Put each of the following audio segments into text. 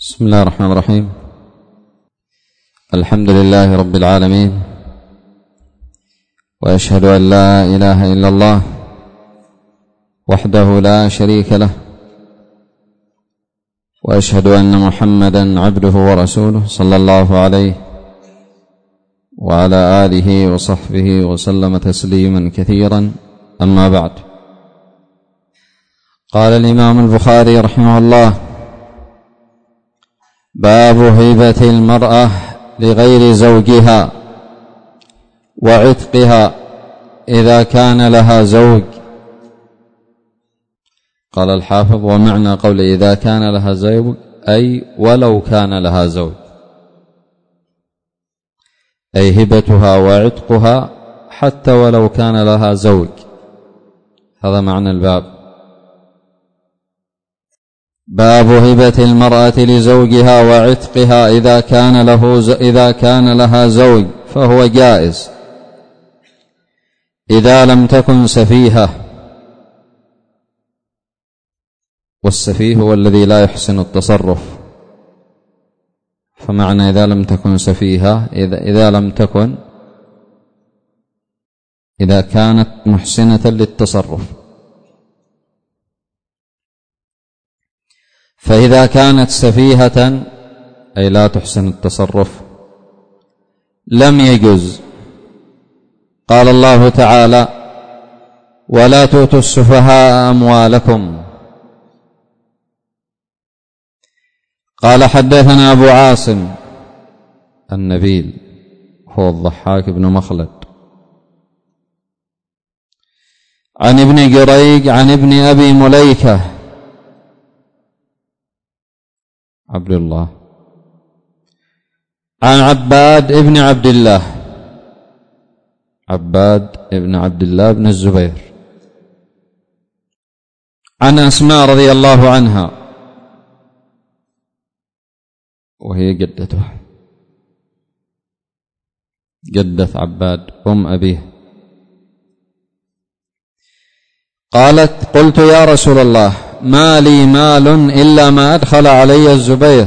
بسم الله الرحمن الرحيم. الحمد لله رب العالمين، وأشهد أن لا إله إلا الله وحده لا شريك له، وأشهد أن محمدا عبده ورسوله صلى الله عليه وعلى آله وصحبه وسلم تسليما كثيرا. أما بعد، قال الإمام البخاري رحمه الله: باب هبة المرأة لغير زوجها وعتقها إذا كان لها زوج. قال الحافظ: ومعنى قول إذا كان لها زوج أي ولو كان لها زوج، أي هبتها وعتقها حتى ولو كان لها زوج. هذا معنى الباب. باب هبة المرأة لزوجها وعتقها إذا كان لها زوج، فهو جائز إذا لم تكن سفيهة، والسفيه هو الذي لا يحسن التصرف، فمعنى إذا لم تكن سفيهة إذا كانت محسنة للتصرف. فإذا كانت سفيهة أي لا تحسن التصرف لم يجوز. قال الله تعالى: ولا تؤتوا السفهاء أموالكم. قال: حدثنا أبو عاصم النبيل هو الضحاك بن مخلد، عن ابن جريج عن ابن أبي مليكة عبد الله، عن عباد ابن عبد الله بن الزبير، عن أسماء رضي الله عنها وهي جدته، جدة عباد أم أبيه. قالت: قلت يا رسول الله ما لي مال إلا ما أدخل علي الزبير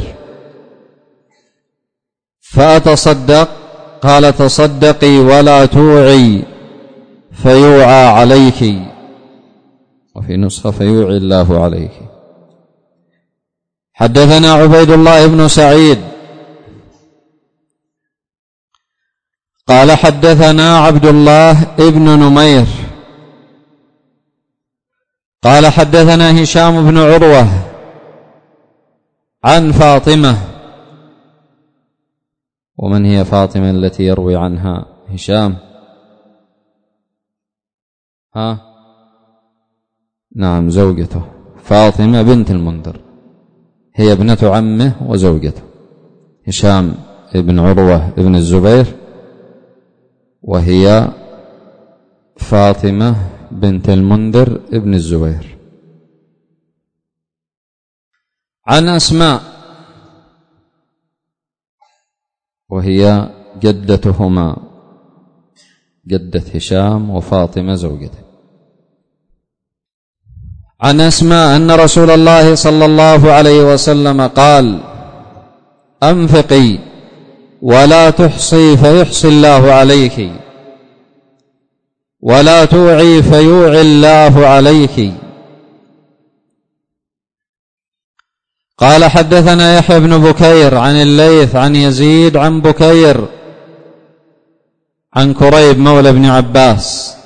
فأتصدق. قال: تصدقي ولا توعي فيوعى عليك، وفي نسخة فيوعي الله عليك. حدثنا عبيد الله بن سعيد قال: حدثنا عبد الله بن نمير قال: حدثنا هشام بن عروة عن فاطمة. ومن هي فاطمة التي يروي عنها هشام؟ نعم، زوجته فاطمة بنت المنذر، هي ابنة عمه وزوجته. هشام بن عروة بن الزبير، وهي فاطمة بنت المنذر ابن الزبير. عن أسماء وهي جدتهما، جدة هشام وفاطمة زوجته. عن أسماء أن رسول الله صلى الله عليه وسلم قال: أنفقي ولا تحصي فيحصي الله عليك، ولا توعي فيوعي الله عليك. قال: حدثنا يحيى بن بكير عن الليث عن يزيد عن بكير عن كريب مولى ابن عباس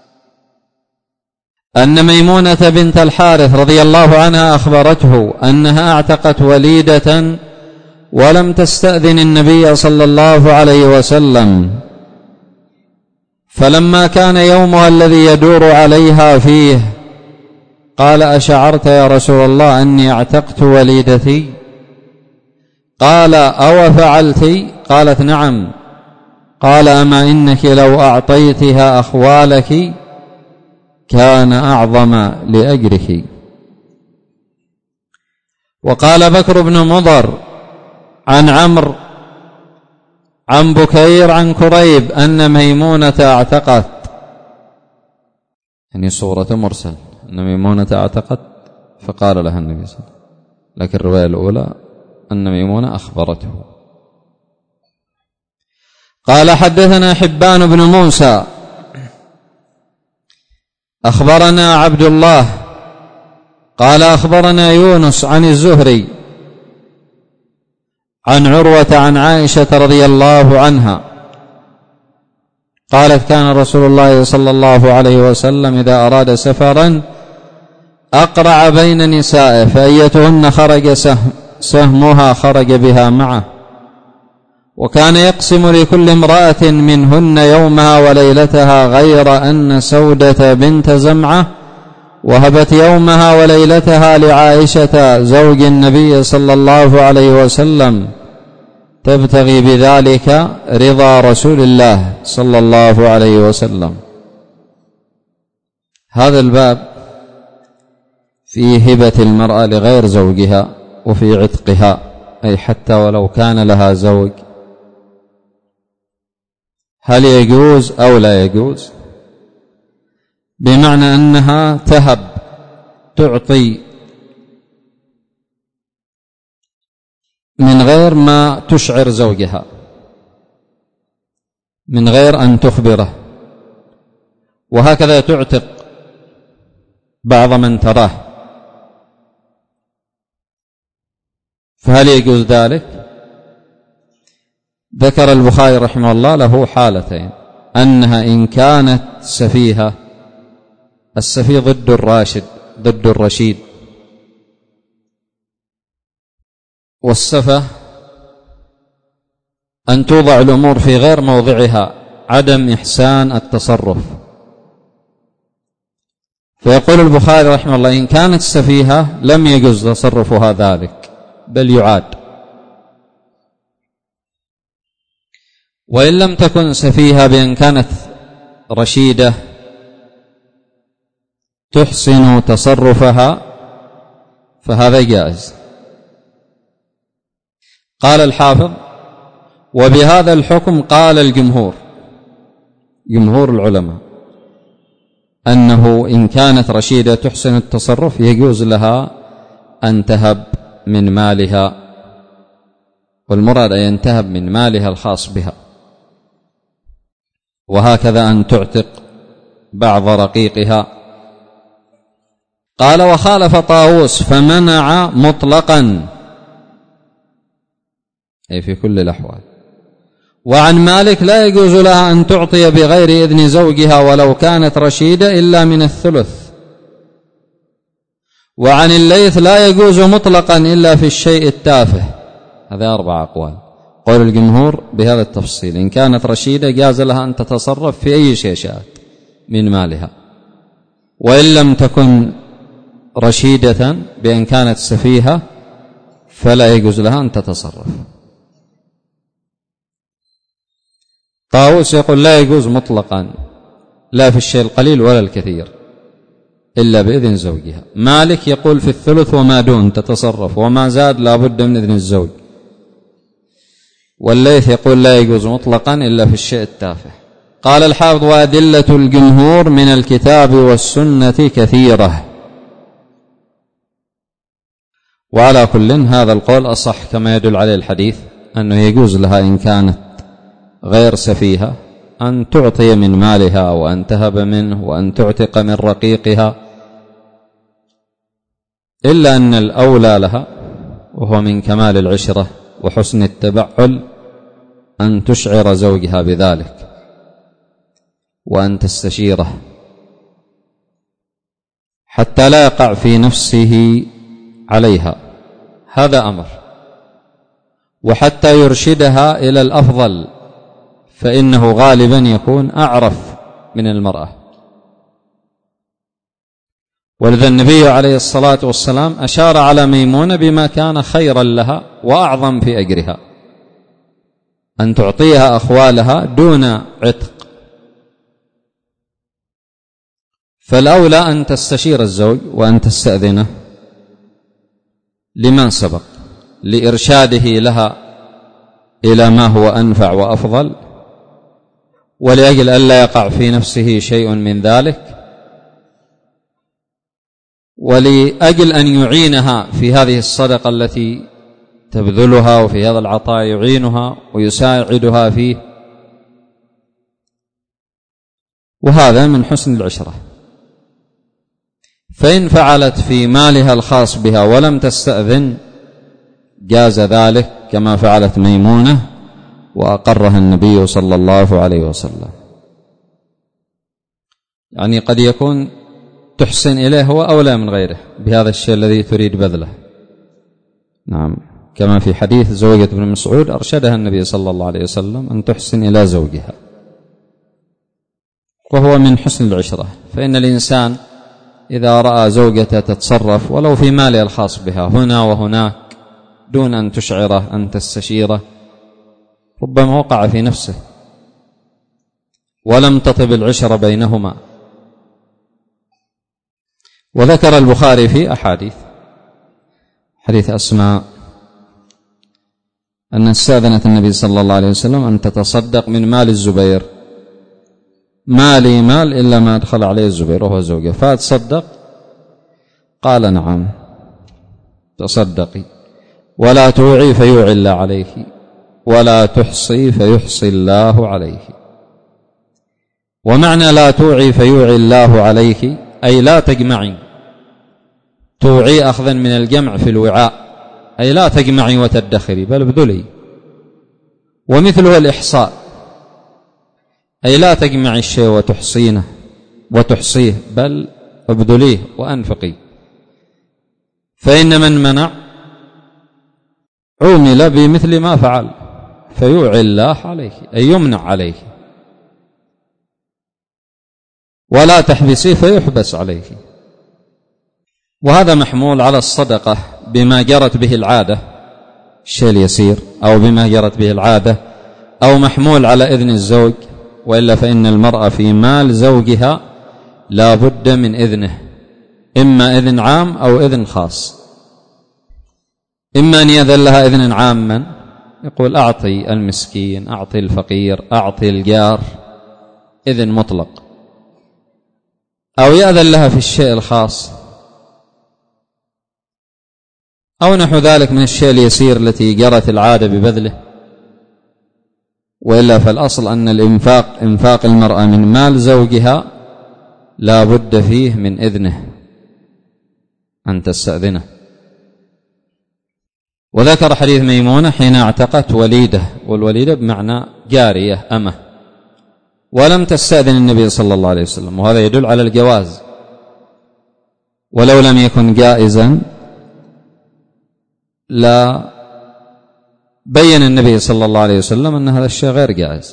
أن ميمونة بنت الحارث رضي الله عنها أخبرته أنها اعتقت وليدة ولم تستأذن النبي صلى الله عليه وسلم، فلما كان يومها الذي يدور عليها فيه قال: أشعرت يا رسول الله أني اعتقت وليدتي؟ قال: أو فعلت؟ قالت: نعم. قال: أما إنك لو أعطيتها أخوالك كان أعظم لأجرك. وقال بكر بن مضر عن عمرو عن بكير عن كريب أن ميمونة اعتقت، يعني صورة مرسل، أن ميمونة اعتقت فقال لها النبي صلى الله عليه وسلم، لكن الرواية الأولى أن ميمونة أخبرته. قال حدثنا حبان بن موسى أخبرنا عبد الله قال أخبرنا يونس عن الزهري عن عروة عن عائشة رضي الله عنها قالت كان رسول الله صلى الله عليه وسلم إذا أراد سفرا أقرع بين نسائه فأيتهن خرج سهمها خرج بها معه، وكان يقسم لكل امرأة منهن يومها وليلتها، غير أن سودة بنت زمعة وهبت يومها وليلتها لعائشة زوج النبي صلى الله عليه وسلم تبتغي بذلك رضا رسول الله صلى الله عليه وسلم. هذا الباب في هبة المرأة لغير زوجها وفي عتقها، أي حتى ولو كان لها زوج، هل يجوز أو لا يجوز؟ بمعنى أنها تهب تعطي من غير ما تشعر زوجها، من غير أن تخبره، وهكذا تعتق بعض من تراه، فهل يجوز ذلك؟ ذكر البخاري رحمه الله له حالتين: أنها إن كانت سفيهة، السفيه ضد الراشد ضد الرشيد، والسفه أن توضع الأمور في غير موضعها، عدم إحسان التصرف. فيقول البخاري رحمه الله إن كانت سفيهة لم يجوز تصرفها ذلك بل يعاد، وإن لم تكن سفيهة بأن كانت رشيدة تحسن تصرفها فهذا جائز. قال الحافظ: وبهذا الحكم قال الجمهور، جمهور العلماء، أنه إن كانت رشيدة تحسن التصرف يجوز لها أن تهب من مالها، والمراد أن تهب من مالها الخاص بها، وهكذا أن تعتق بعض رقيقها. قال: وخالف طاووس فمنع مطلقا، أي في كل الأحوال. وعن مالك لا يجوز لها أن تعطي بغير إذن زوجها ولو كانت رشيدة إلا من الثلث. وعن الليث لا يجوز مطلقا إلا في الشيء التافه. هذا 4 أقوال. قول الجمهور بهذا التفصيل: إن كانت رشيدة جاز لها أن تتصرف في أي شيء شاءت من مالها، وإن لم تكن رشيدة بأن كانت سفيهة فلا يجوز لها أن تتصرف. طاووس يقول لا يجوز مطلقا لا في الشيء القليل ولا الكثير إلا بإذن زوجها. مالك يقول في الثلث وما دون تتصرف، وما زاد لا بد من إذن الزوج. والليث يقول لا يجوز مطلقا إلا في الشيء التافه. قال الحافظ: وأدلة الجمهور من الكتاب والسنة كثيرة. وعلى كل هذا القول أصح كما يدل عليه الحديث، أنه يجوز لها إن كانت غير سفيهة أن تعطي من مالها وأن تهب منه وأن تعتق من رقيقها، إلا أن الأولى لها وهو من كمال العشرة وحسن التبعل أن تشعر زوجها بذلك وأن تستشيره حتى لا يقع في نفسه عليها، هذا أمر، وحتى يرشدها إلى الأفضل، فإنه غالبا يكون أعرف من المرأة. ولذا النبي عليه الصلاة والسلام أشار على ميمونة بما كان خيرا لها وأعظم في أجرها، أن تعطيها أخوالها دون عتق. فالأولى أن تستشير الزوج وأن تستأذنه لمن سبق، لإرشاده لها إلى ما هو أنفع وأفضل، ولأجل ألا يقع في نفسه شيء من ذلك، ولأجل أن يعينها في هذه الصدقة التي تبذلها وفي هذا العطاء يعينها ويساعدها فيه، وهذا من حسن العشرة. فإن فعلت في مالها الخاص بها ولم تستأذن جاز ذلك كما فعلت ميمونة وأقرها النبي صلى الله عليه وسلم. يعني قد يكون تحسن إليه هو أولى من غيره بهذا الشيء الذي تريد بذله. نعم، كما في حديث زوجة ابن مسعود أرشدها النبي صلى الله عليه وسلم أن تحسن إلى زوجها، وهو من حسن العشرة. فإن الإنسان إذا رأى زوجته تتصرف ولو في ماله الخاص بها هنا وهناك دون أن تشعره أن تستشيره، ربما وقع في نفسه ولم تطب العشرة بينهما. وذكر البخاري في أحاديث حديث أسماء أن استأذنت النبي صلى الله عليه وسلم أن تتصدق من مال الزبير، مالي مال إلا ما أدخل عليه الزبير وهو زوجه، فأتصدق؟ قال نعم تصدقي، ولا توعي فيوعي الله عليك، ولا تحصي فيحصي الله عليك. ومعنى لا توعي فيوعي الله عليك أي لا تجمعي، توعي أخذا من الجمع في الوعاء، أي لا تجمعي وتدخري بل ابذلي. ومثله الإحصاء، أي لا تجمعي الشيء وتحصيه بل ابذليه وأنفقي. فإن من منع عومل بمثل ما فعل فيوعي الله عليه، أي يمنع عليه، ولا تحبسيه فيحبس عليه. وهذا محمول على الصدقة بما جرت به العادة، الشيء اليسير، أو بما جرت به العادة، أو محمول على إذن الزوج، وإلا فإن المرأة في مال زوجها لا بد من إذنه، إما إذن عام أو إذن خاص. إما أن يأذن لها إذن عاما، يقول أعطي المسكين، أعطي الفقير، أعطي الجار، إذن مطلق، أو يأذن لها في الشيء الخاص، أو نحو ذلك من الشيء اليسير التي جرت العادة ببذله. وإلا فالأصل أن إنفاق المرأة من مال زوجها لا بد فيه من إذنه أن تستأذنه. وذكر حديث ميمونة حين اعتقت وليدة، والوليدة بمعنى جارية أمة، ولم تستأذن النبي صلى الله عليه وسلم، وهذا يدل على الجواز، ولو لم يكن جائزا لا بين النبي صلى الله عليه وسلم أن هذا الشيء غير جائز.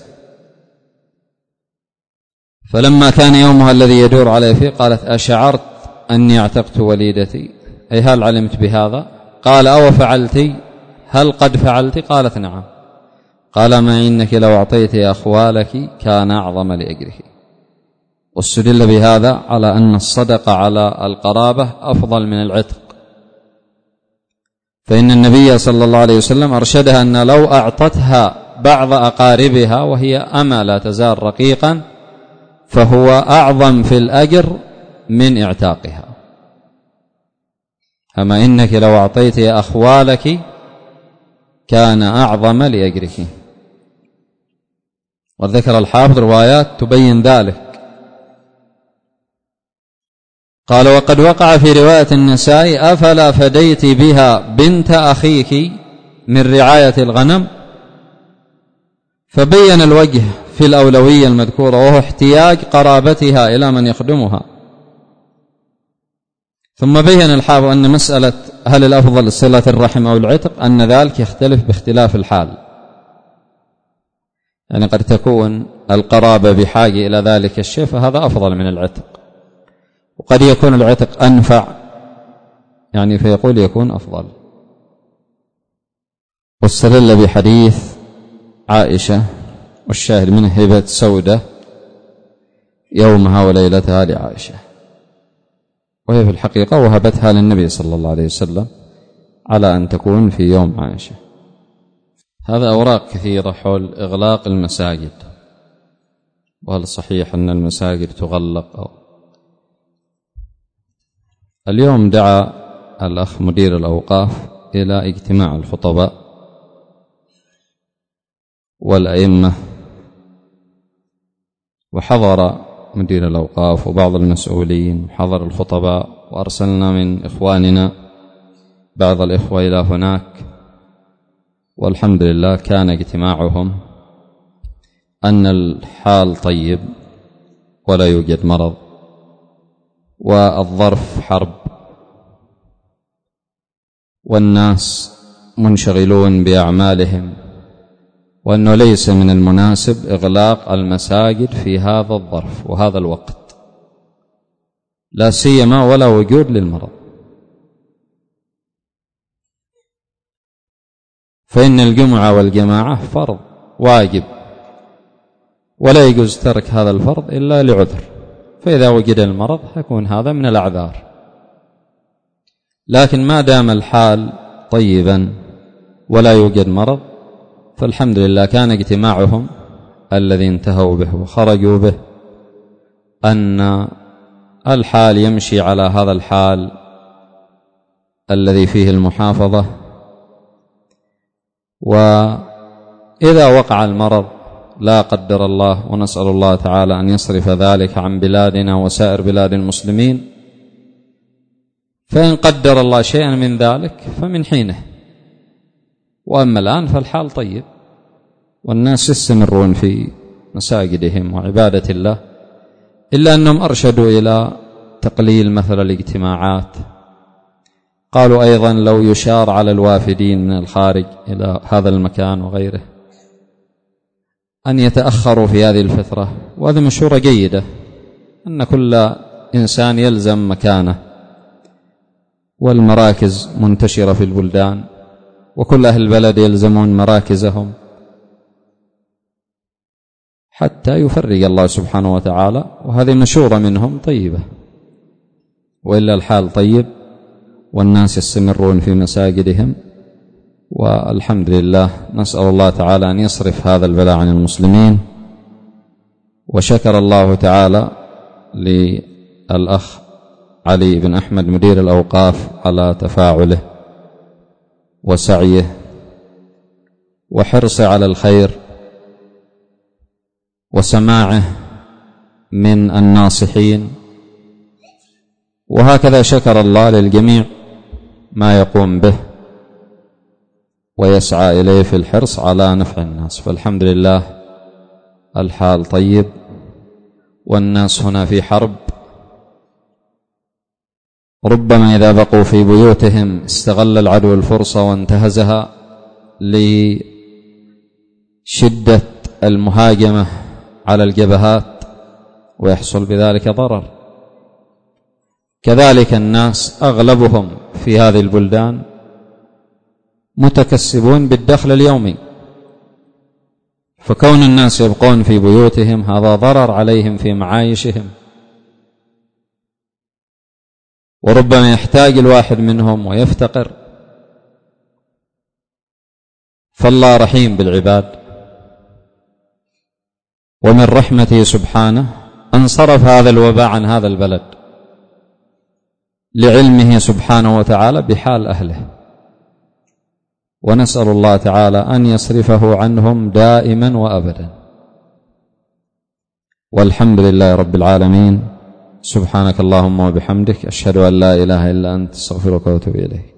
فلما كان يومها الذي يدور عليه فيه قالت أشعرت أني اعتقت وليدتي، أي هل علمت بهذا؟ قال أو فعلتي؟ هل قد فعلت؟ قالت نعم. قال ما إنك لو أعطيت أخوالك كان أعظم لأجره. واستدل بهذا على أن الصدقة على القرابة أفضل من العتق، فإن النبي صلى الله عليه وسلم أرشدها أن لو أعطتها بعض أقاربها وهي أما لا تزال رقيقا فهو أعظم في الأجر من اعتاقها. أما إنك لو أعطيت أخوالك كان أعظم لأجرك. وذكر الحافظ روايات تبين ذلك. قال وقد وقع في رواية النساء أفلا فديت بها بنت أخيك من رعاية الغنم، فبين الوجه في الأولوية المذكورة وهو احتياج قرابتها إلى من يخدمها. ثم بين الحافظ أن مسألة هل الأفضل صلة الرحم أو العتق أن ذلك يختلف باختلاف الحال، يعني قد تكون القرابة بحاجة إلى ذلك الشيء فهذا أفضل من العتق، وقد يكون العتق أنفع يعني فيقول يكون أفضل. واستدل بحديث عائشة والشاهد منه هبة سودة يومها وليلتها لعائشة، وهي في الحقيقة وهبتها للنبي صلى الله عليه وسلم على أن تكون في يوم عائشة. هذا أوراق كثيرة حول إغلاق المساجد، وهل صحيح أن المساجد تغلق أو اليوم دعا الأخ مدير الأوقاف إلى اجتماع الخطباء والأئمة، وحضر مدير الأوقاف وبعض المسؤولين وحضر الخطباء، وأرسلنا من إخواننا بعض الإخوة إلى هناك، والحمد لله كان اجتماعهم أن الحال طيب ولا يوجد مرض، والظرف حرب، والناس منشغلون بأعمالهم، وأنه ليس من المناسب إغلاق المساجد في هذا الظرف وهذا الوقت، لا سيما ولا وجود للمرض. فإن الجمعة والجماعة فرض واجب، ولا يجوز ترك هذا الفرض إلا لعذر، فإذا وجد المرض يكون هذا من الأعذار. لكن ما دام الحال طيبا ولا يوجد مرض فالحمد لله. كان اجتماعهم الذي انتهوا به وخرجوا به أن الحال يمشي على هذا الحال الذي فيه المحافظة، وإذا وقع المرض لا قدر الله، ونسأل الله تعالى أن يصرف ذلك عن بلادنا وسائر بلاد المسلمين، فإن قدر الله شيئا من ذلك فمن حينه. وأما الآن فالحال طيب، والناس يستمرون في مساجدهم وعبادة الله، إلا أنهم أرشدوا إلى تقليل مثل الاجتماعات. قالوا أيضا لو يشار على الوافدين من الخارج إلى هذا المكان وغيره أن يتأخروا في هذه الفترة، وهذه مشورة جيدة، أن كل إنسان يلزم مكانه، والمراكز منتشرة في البلدان، وكل أهل البلد يلزمون مراكزهم حتى يفرج الله سبحانه وتعالى، وهذه مشورة منهم طيبة. وإلا الحال طيب والناس يستمرون في مساجدهم، والحمد لله. نسأل الله تعالى أن يصرف هذا البلاء عن المسلمين. وشكر الله تعالى للأخ علي بن أحمد مدير الأوقاف على تفاعله وسعيه وحرصه على الخير وسماعه من الناصحين، وهكذا شكر الله للجميع ما يقوم به ويسعى إليه في الحرص على نفع الناس. فالحمد لله الحال طيب، والناس هنا في حرب، ربما إذا بقوا في بيوتهم استغل العدو الفرصة وانتهزها لشدة المهاجمة على الجبهات ويحصل بذلك ضرر. كذلك الناس أغلبهم في هذه البلدان متكسبون بالدخل اليومي، فكون الناس يبقون في بيوتهم هذا ضرر عليهم في معايشهم، وربما يحتاج الواحد منهم ويفتقر. فالله رحيم بالعباد، ومن رحمته سبحانه أن صرف هذا الوباء عن هذا البلد لعلمه سبحانه وتعالى بحال أهله، ونسأل الله تعالى أن يصرفه عنهم دائما وأبدا. والحمد لله رب العالمين. سبحانك اللهم وبحمدك، أشهد أن لا إله إلا أنت، استغفرك وأتوب إليك.